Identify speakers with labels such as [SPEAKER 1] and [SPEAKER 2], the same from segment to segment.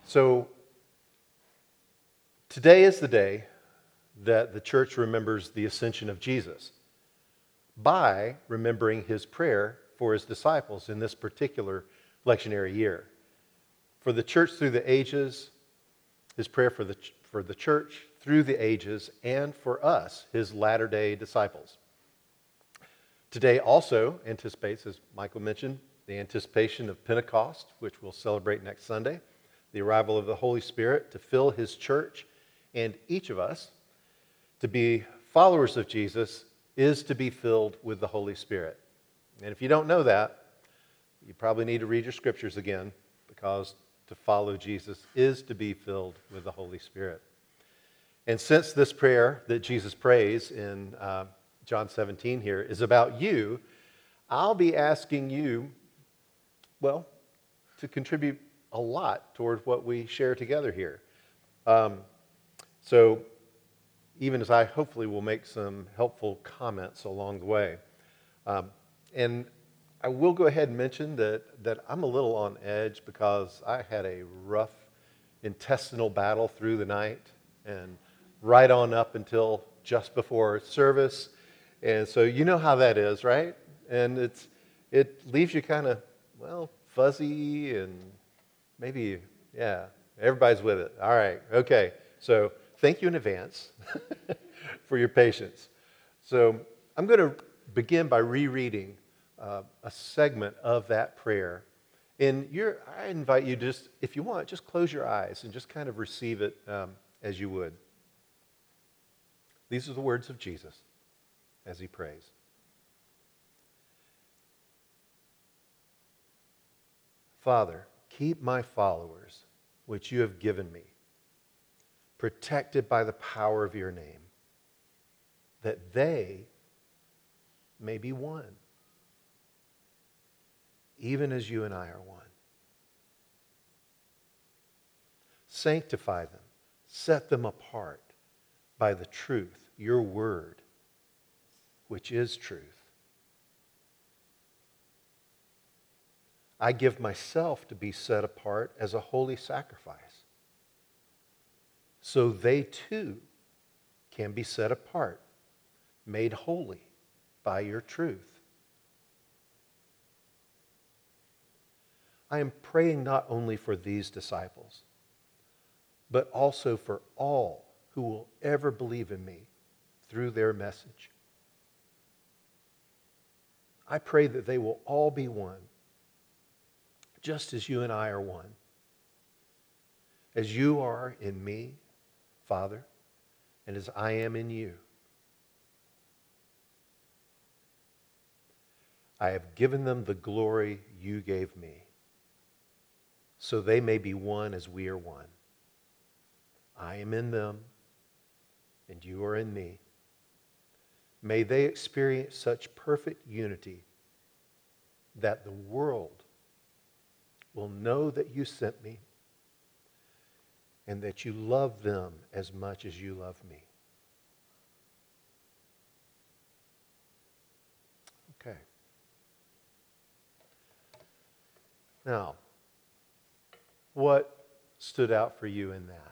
[SPEAKER 1] So today is the day that the church remembers the ascension of Jesus by remembering his prayer for his disciples in this particular lectionary year. For the church through the ages, his prayer for the church through the ages, and for us, his latter-day disciples. Today also anticipates, as Michael mentioned, the anticipation of Pentecost, which we'll celebrate next Sunday, the arrival of the Holy Spirit to fill his church, and each of us, to be followers of Jesus, is to be filled with the Holy Spirit. And if you don't know that, you probably need to read your scriptures again, because to follow Jesus is to be filled with the Holy Spirit. And since this prayer that Jesus prays in John 17 here is about you, I'll be asking you, well, to contribute a lot toward what we share together here. So even as I hopefully will make some helpful comments along the way. And I will go ahead and mention that I'm a little on edge because I had a rough intestinal battle through the night and right on up until just before service. And so you know how that is, right? And it leaves you kind of, well, fuzzy and maybe, yeah, everybody's with it. All right, okay. So thank you in advance for your patience. So I'm going to begin by rereading a segment of that prayer. And I invite you just, if you want, just close your eyes and just kind of receive it as you would. These are the words of Jesus as he prays. Father, keep my followers, which you have given me, protected by the power of your name, that they may be one, even as you and I are one. Sanctify them, set them apart by the truth, your word, which is truth. I give myself to be set apart as a holy sacrifice, so they too can be set apart, made holy by your truth. I am praying not only for these disciples, but also for all who will ever believe in me through their message. I pray that they will all be one, just as you and I are one. As you are in me, Father, and as I am in you. I have given them the glory you gave me, so they may be one as we are one. I am in them, and you are in me. May they experience such perfect unity that the world will know that you sent me and that you love them as much as you love me. Okay. Now, what stood out for you in that?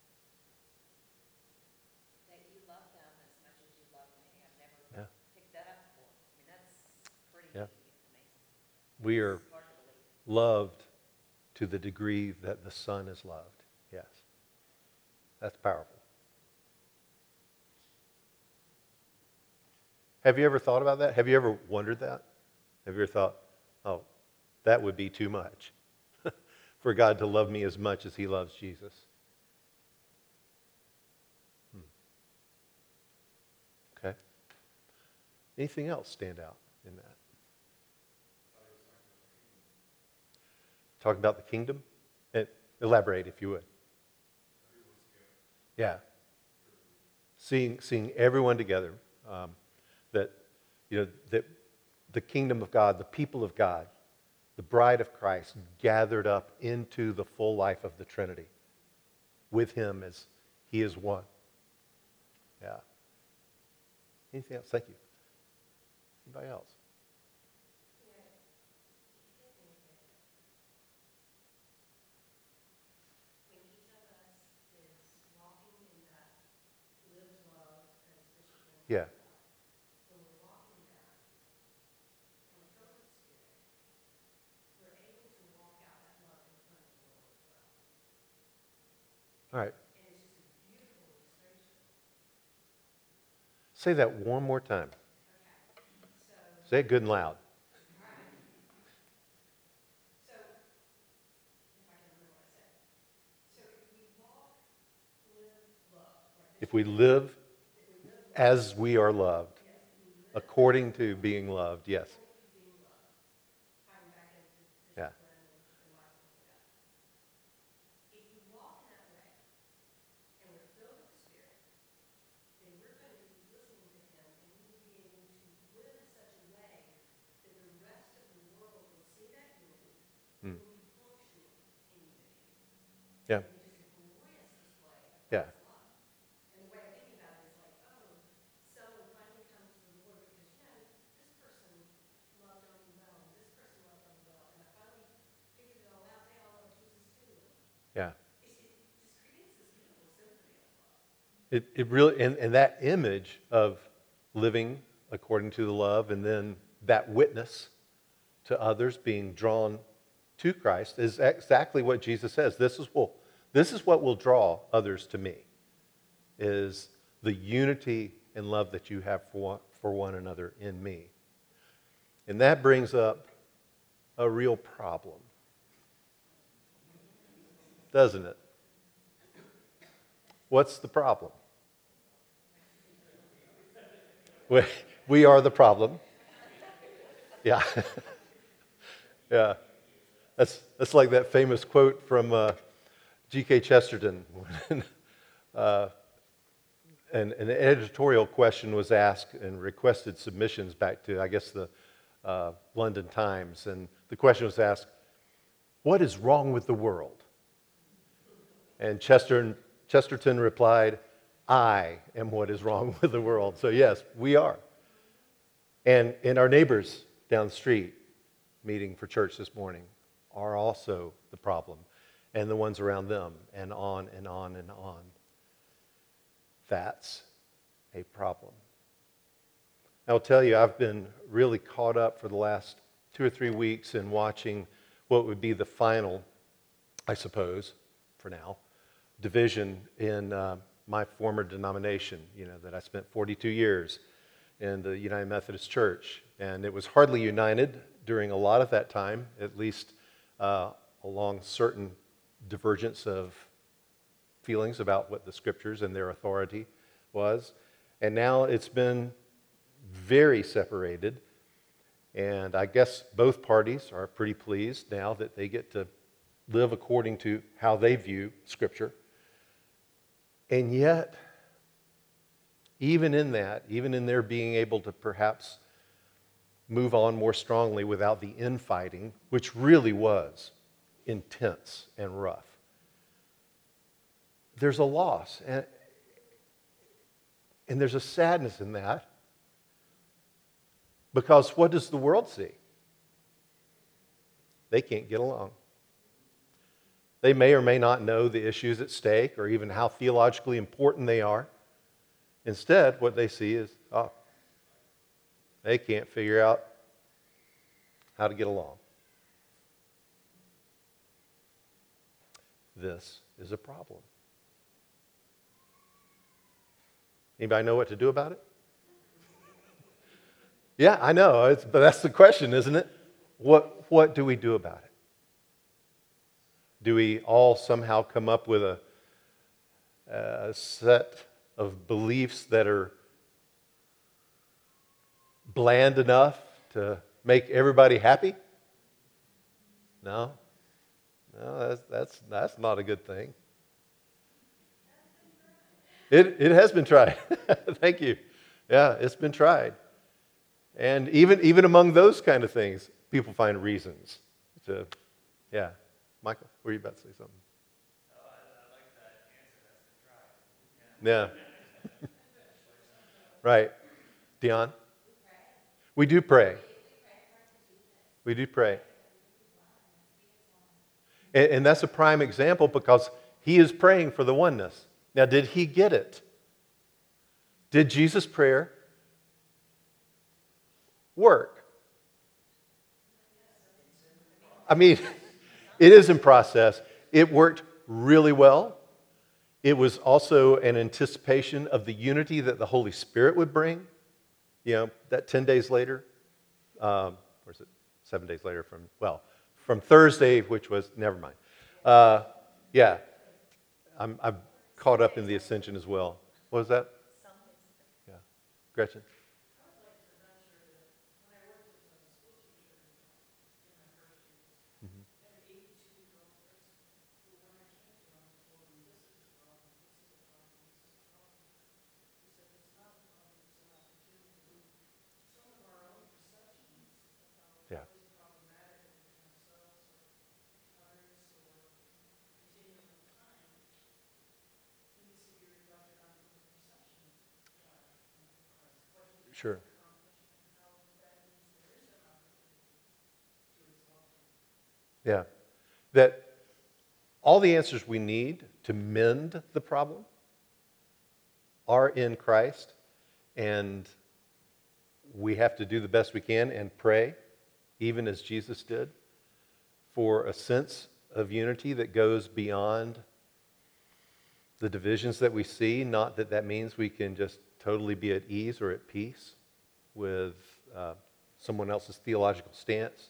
[SPEAKER 2] That you love them as much as you love me. I've never picked that up before. I mean, that's pretty amazing.
[SPEAKER 1] We are
[SPEAKER 2] It's hard to believe.
[SPEAKER 1] loved to the degree that the Son is loved. Yes. That's powerful. Have you ever thought about that? Have you ever wondered that? Have you ever thought, oh, that would be too much for God to love me as much as he loves Jesus? Okay. Anything else stand out in that? Talk about the kingdom? Elaborate if you would. Yeah. Seeing everyone together. That the kingdom of God, the people of God, the bride of Christ gathered up into the full life of the Trinity with him as he is one. Yeah. Anything else? Thank you. Anybody else? All right.
[SPEAKER 2] And it's just a beautiful illustration.
[SPEAKER 1] Say that one more time.
[SPEAKER 2] Okay, so,
[SPEAKER 1] Say it good and loud.
[SPEAKER 2] all right. So, if I can remember what I said. So if we walk, live, love, right?
[SPEAKER 1] If we live
[SPEAKER 2] If we live, love,
[SPEAKER 1] as we are loved,
[SPEAKER 2] yes, if we live
[SPEAKER 1] according to being loved, yes.
[SPEAKER 2] according to being loved, tying back into
[SPEAKER 1] Yeah.
[SPEAKER 2] Glenn and Michael pointed out. If we walk in that way and we're filled with the Spirit, then we're going to be listening to Him, and we will be able to live in such a way that the rest of the world will see that unity,
[SPEAKER 1] Mm.
[SPEAKER 2] will be functioning in unity.
[SPEAKER 1] Yeah.
[SPEAKER 2] And just a glorious display of
[SPEAKER 1] Yeah.
[SPEAKER 2] God's love. And the way I'm thinking about it is like, oh, someone finally comes to the Lord because, this person loved on me well, and this person loved on me well, and I finally figured it all out. They all love Jesus too.
[SPEAKER 1] Yeah.
[SPEAKER 2] It just creates this beautiful symphony of love.
[SPEAKER 1] It really, and that image of living according to the love and then that witness to others being drawn to Christ is exactly what Jesus says. This is what will draw others to me, is the unity and love that you have for one another in me. And that brings up a real problem, doesn't it? What's the problem? We are the problem. Yeah. Yeah. That's like that famous quote from G.K. Chesterton. When, an editorial question was asked and requested submissions back to, I guess, the London Times. And the question was asked, what is wrong with the world? And Chesterton replied, I am what is wrong with the world. So yes, we are. And our neighbors down the street meeting for church this morning are also the problem, and the ones around them, and on and on and on. That's a problem. I'll tell you, I've been really caught up for the last 2 or 3 weeks in watching what would be the final, I suppose, for now, division in my former denomination, that I spent 42 years in the United Methodist Church. And it was hardly united during a lot of that time, at least along certain divergence of feelings about what the Scriptures and their authority was. And now it's been very separated. And I guess both parties are pretty pleased now that they get to live according to how they view Scripture. And yet, even in that, even in their being able to perhaps move on more strongly without the infighting, which really was intense and rough, there's a loss. And there's a sadness in that, because what does the world see? They can't get along. They may or may not know the issues at stake or even how theologically important they are. Instead, what they see is, they can't figure out how to get along. This is a problem. Anybody know what to do about it? Yeah, I know, but that's the question, isn't it? What do we do about it? Do we all somehow come up with a set of beliefs that are bland enough to make everybody happy? No, that's not a good thing. It has been tried. Thank you. Yeah, it's been tried. And even among those kind of things, people find reasons to, yeah. Michael, were you about to say something?
[SPEAKER 3] Oh, I like that answer. That's been tried.
[SPEAKER 1] Yeah. Right. Dion? We do pray. We do pray. And that's a prime example because he is praying for the oneness. Now, did he get it? Did Jesus' prayer work? I mean, it is in process. It worked really well. It was also an anticipation of the unity that the Holy Spirit would bring. You know, that 10 days later, or is it 7 days later from Thursday, which was, never mind. Yeah, I'm caught up in the ascension as well. What was that? Yeah. Gretchen?
[SPEAKER 2] I would like to venture that when I worked as a school teacher in my first years,
[SPEAKER 1] Mhm.
[SPEAKER 2] I had an 82-year-old person who, when I came to him and told him, this is a problem, this is a problem, this is a problem, he said, it's not a problem, it's an opportunity. Some of our own perceptions about
[SPEAKER 1] Yeah.
[SPEAKER 2] what is problematic within ourselves or others or continuum of time needs to be reflected on what the perceptions are of Christ, what he has
[SPEAKER 1] Sure.
[SPEAKER 2] accomplished, and how that means there is an opportunity to exalt him.
[SPEAKER 1] Yeah. That all the answers we need to mend the problem are in Christ, and we have to do the best we can and pray, even as Jesus did, for a sense of unity that goes beyond the divisions that we see. Not that that means we can just totally be at ease or at peace with someone else's theological stance.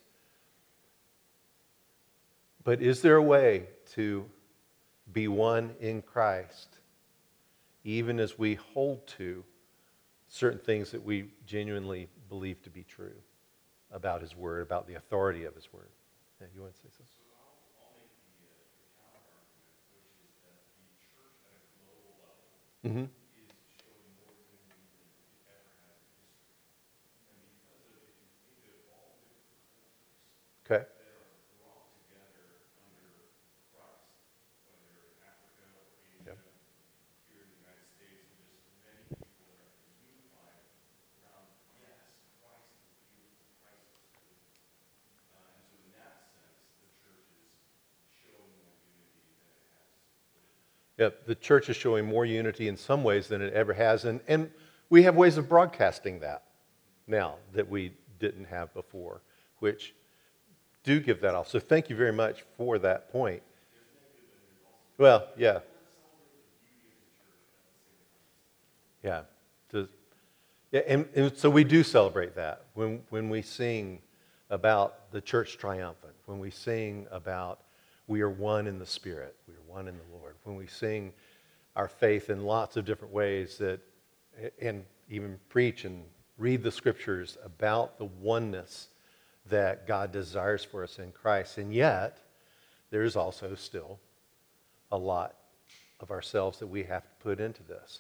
[SPEAKER 1] But is there a way to be one in Christ, even as we hold to certain things that we genuinely believe to be true about His Word, about the authority of His Word? Yeah, you want to say something?
[SPEAKER 4] So I'll make the counter argument, which is that the church at a global level
[SPEAKER 1] Mm-hmm.
[SPEAKER 4] is showing more unity than it ever has in history. And because of, if you think of all the different cultures
[SPEAKER 1] Okay.
[SPEAKER 4] that are brought together under Christ, whether in Africa or Asia,
[SPEAKER 1] Yep.
[SPEAKER 4] here in the United States, and just many people that are unified around, yes, Christ is beautiful, Christ is good. And so in that sense, the church is showing more unity than it has before.
[SPEAKER 1] Yep. The church is showing more unity in some ways than it ever has, and we have ways of broadcasting that now that we didn't have before, which do give that off. So thank you very much for that point.
[SPEAKER 4] There's negative and there's also
[SPEAKER 1] Well, yeah,
[SPEAKER 4] let's celebrate the beauty of the church at the same time.
[SPEAKER 1] yeah. And so we do celebrate that when we sing about the church triumphant, when we sing about we are one in the Spirit, we are one in the Lord, when we sing our faith in lots of different ways that, and even preach and read the scriptures about the oneness that God desires for us in Christ. And yet, there's also still a lot of ourselves that we have to put into this.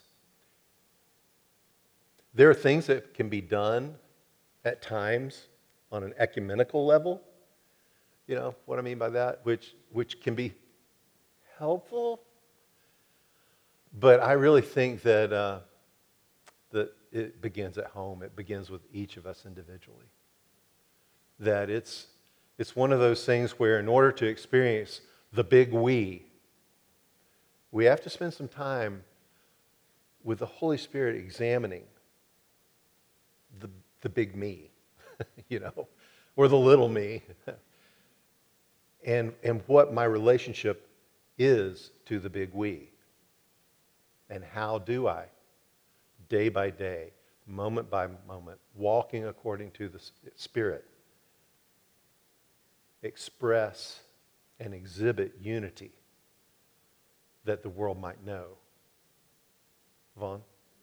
[SPEAKER 1] There are things that can be done at times on an ecumenical level. You know what I mean by that? Which can be helpful. But I really think that it begins at home. It begins with each of us individually. That it's one of those things where in order to experience the big we have to spend some time with the Holy Spirit examining the big me, you know, or the little me, and what my relationship is to the big we. And how do I, day by day, moment by moment, walking according to the Spirit, express and exhibit unity that the world might know? Vaughn?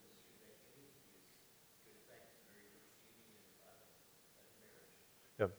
[SPEAKER 1] Yep.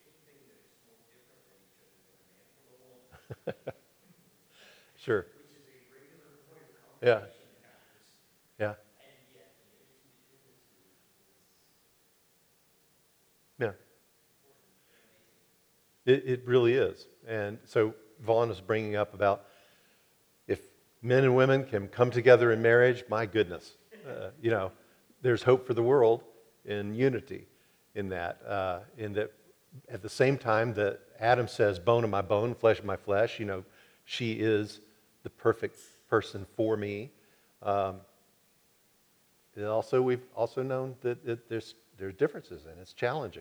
[SPEAKER 1] Sure.
[SPEAKER 3] Which is a regular point of
[SPEAKER 1] Yeah.
[SPEAKER 3] conversation in ours.
[SPEAKER 1] Yeah.
[SPEAKER 3] And yet the unity between the two is
[SPEAKER 1] Yeah.
[SPEAKER 3] important and amazing.
[SPEAKER 1] It really is. And so Vaughn is bringing up about if men and women can come together in marriage, my goodness, you know, there's hope for the world in unity in that at the same time that Adam says, bone of my bone, flesh of my flesh, you know, she is the perfect person for me. We've also known that there's differences and it's challenging.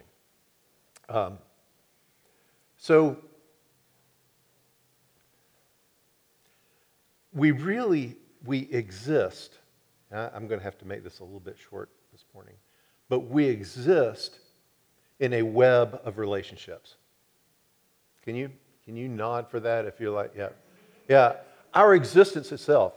[SPEAKER 1] So we exist. I'm going to have to make this a little bit short this morning, but we exist in a web of relationships. Can you nod for that if you're like, yeah. Yeah, our existence itself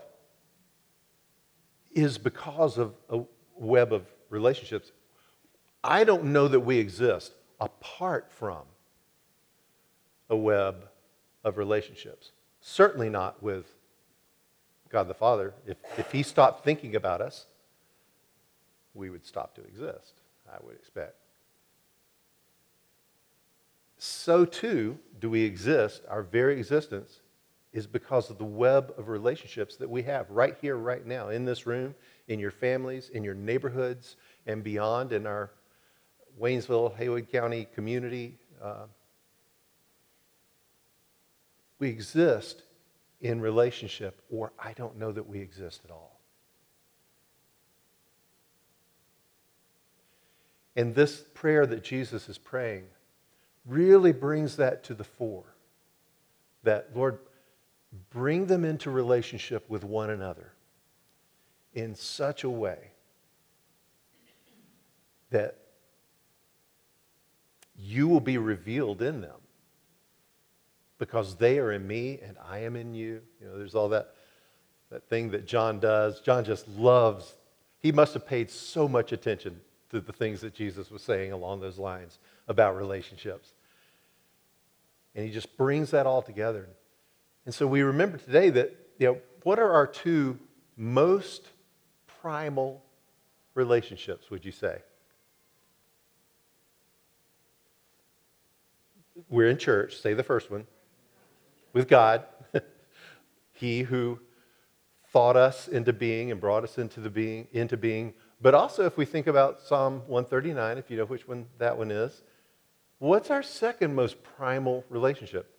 [SPEAKER 1] is because of a web of relationships. I don't know that we exist apart from a web of relationships. Certainly not with God the Father. If he stopped thinking about us, we would stop to exist, I would expect. So too do we exist. Our very existence is because of the web of relationships that we have right here, right now, in this room, in your families, in your neighborhoods, and beyond, in our Waynesville, Haywood County community. We exist in relationship, or I don't know that we exist at all. And this prayer that Jesus is praying really brings that to the fore. That, Lord, bring them into relationship with one another in such a way that you will be revealed in them because they are in me and I am in you. You know, there's all that thing that John does. John just loves, he must have paid so much attention to the things that Jesus was saying along those lines about relationships. And he just brings that all together. And so we remember today that, what are our two most primal relationships, would you say? We're in church, say the first one, with God. He who thought us into being and brought us into being. But also, if we think about Psalm 139, if you know which one that one is, what's our second most primal relationship?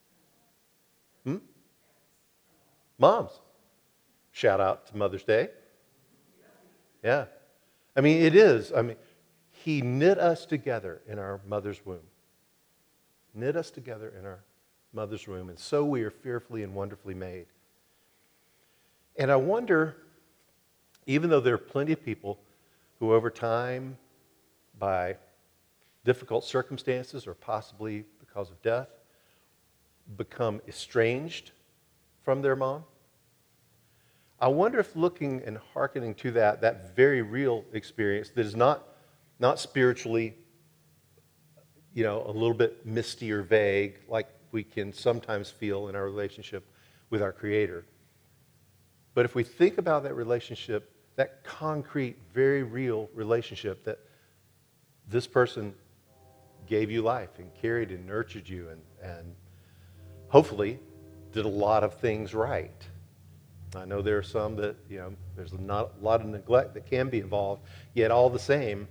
[SPEAKER 1] Moms. Shout out to Mother's Day. Yeah. I mean, it is. I mean, he knit us together in our mother's womb. Knit us together in our mother's womb. And so we are fearfully and wonderfully made. And I wonder, even though there are plenty of people who over time, by difficult circumstances or possibly because of death, become estranged from their mom, I wonder if looking and hearkening to that very real experience that is not spiritually, a little bit misty or vague, like we can sometimes feel in our relationship with our Creator. But if we think about that relationship, that concrete, very real relationship that this person gave you life and carried and nurtured you and hopefully did a lot of things right. I know there are some that, there's not a lot of neglect that can be involved, yet all the same,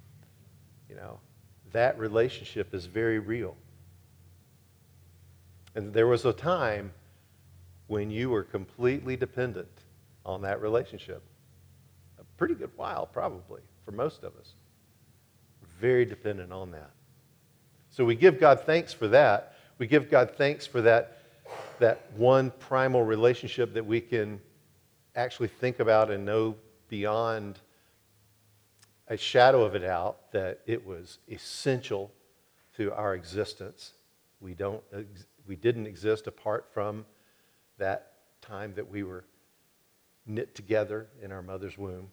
[SPEAKER 1] that relationship is very real. And there was a time when you were completely dependent on that relationship. A pretty good while, probably, for most of us. Very dependent on that. So we give God thanks for that. We give God thanks for that one primal relationship that we can actually think about and know beyond a shadow of a doubt that it was essential to our existence. We didn't exist apart from that time that we were knit together in our mother's womb.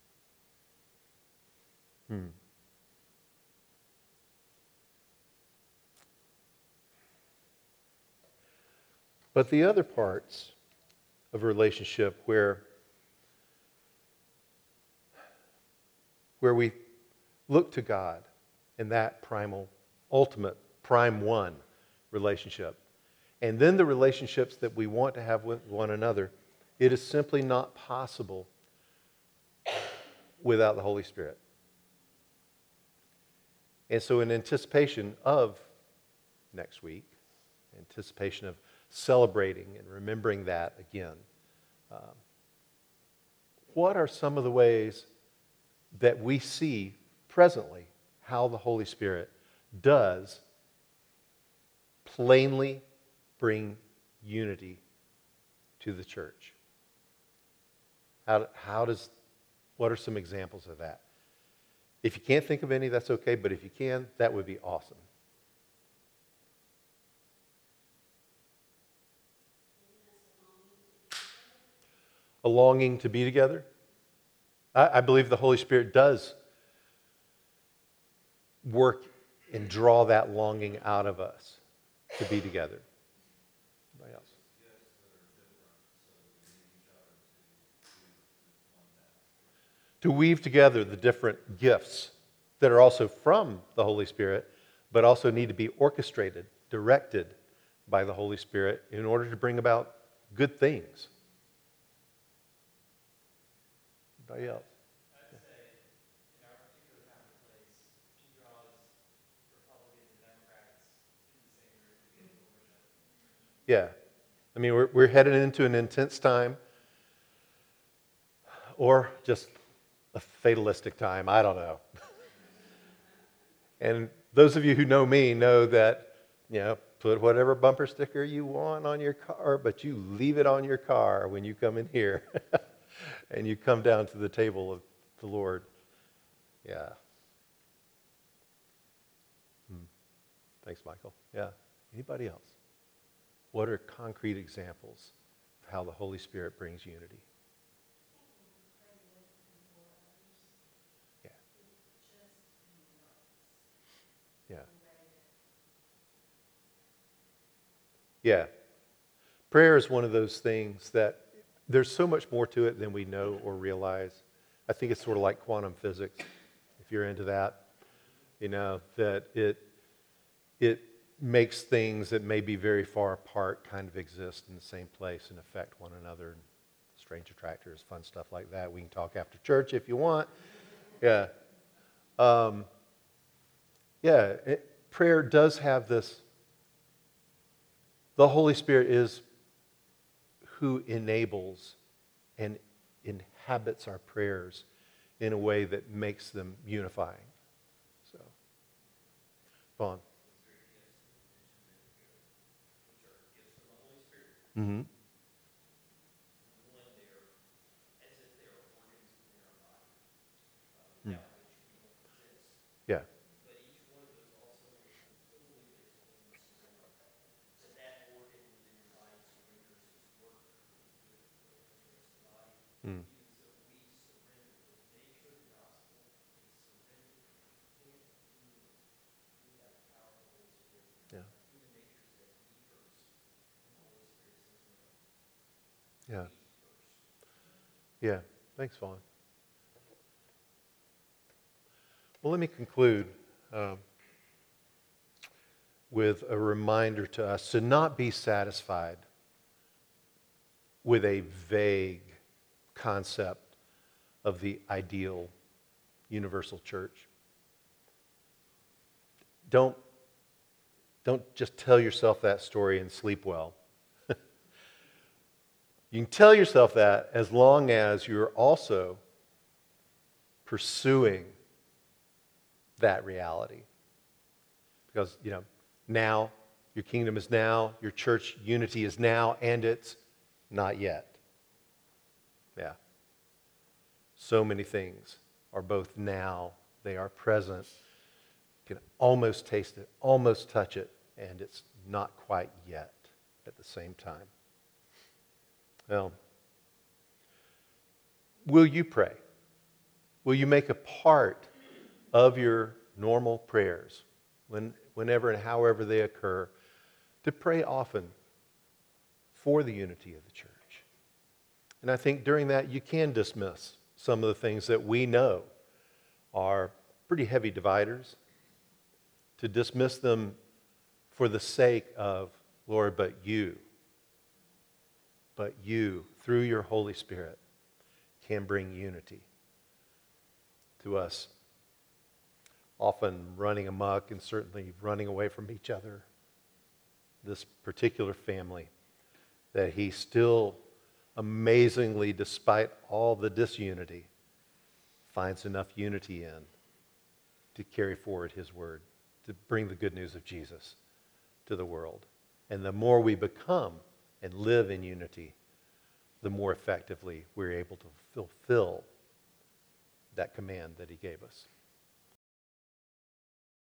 [SPEAKER 1] But the other parts of a relationship where we look to God in that primal, ultimate, prime one relationship, and then the relationships that we want to have with one another, it is simply not possible without the Holy Spirit. And so in anticipation of next week, anticipation of celebrating and remembering that again, what are some of the ways that we see presently how the Holy Spirit does plainly bring unity to the church? What are some examples of that? If you can't think of any, that's okay, but if you can, that would be awesome. A longing to be together? I believe the Holy Spirit does work and draw that longing out of us to be together. Anybody else? To weave together the different gifts that are also from the Holy Spirit, but also need to be orchestrated, directed by the Holy Spirit in order to bring about good things. Anybody else?
[SPEAKER 3] I'd say in our particular time and place, he draws Republicans and Democrats in the same room to be able to worship.
[SPEAKER 1] Yeah. I mean, we're headed into an intense time, or just a fatalistic time. I don't know. And those of you who know me know that, put whatever bumper sticker you want on your car, but you leave it on your car when you come in here and you come down to the table of the Lord. Yeah. Thanks, Michael. Yeah. Anybody else? What are concrete examples of how the Holy Spirit brings unity? Yeah. Yeah. Yeah. Prayer is one of those things that there's so much more to it than we know or realize. I think it's sort of like quantum physics, if you're into that, that it makes things that may be very far apart kind of exist in the same place and affect one another. Strange attractors, fun stuff like that. We can talk after church if you want. Yeah. Prayer does have this. The Holy Spirit is who enables and inhabits our prayers in a way that makes them unifying. So, Vaughn. Mm-hmm.
[SPEAKER 5] One, they're as if they are organs within our body, without which we don't exist.
[SPEAKER 1] Yeah.
[SPEAKER 5] But each one of those also totally based on surrender. That organ within your body surrenders its work with the rest of the body.
[SPEAKER 1] Mm.
[SPEAKER 5] Even so, we surrender the nature of the gospel and surrender complete healing through that power of the Holy Spirit.
[SPEAKER 1] Yeah.
[SPEAKER 5] Human nature says me first, and the Holy Spirit says no.
[SPEAKER 1] Yeah.
[SPEAKER 5] Me first.
[SPEAKER 1] Yeah. Thanks, Vaughn. Well, let me conclude with a reminder to us to not be satisfied with a vague concept of the ideal universal church. Don't just tell yourself that story and sleep well. You can tell yourself that as long as you're also pursuing that reality. Because, now, your kingdom is now, your church unity is now, and it's not yet. Yeah. So many things are both now, they are present. You can almost taste it, almost touch it, and it's not quite yet at the same time. Well, will you pray? Will you make a part of your normal prayers, whenever and however they occur, to pray often for the unity of the church? And I think during that you can dismiss some of the things that we know are pretty heavy dividers, to dismiss them for the sake of, Lord, but you, through your Holy Spirit, can bring unity to us, often running amok and certainly running away from each other. This particular family that he still amazingly, despite all the disunity, finds enough unity in to carry forward his word, to bring the good news of Jesus to the world. And the more we become and live in unity, the more effectively we're able to fulfill that command that he gave us.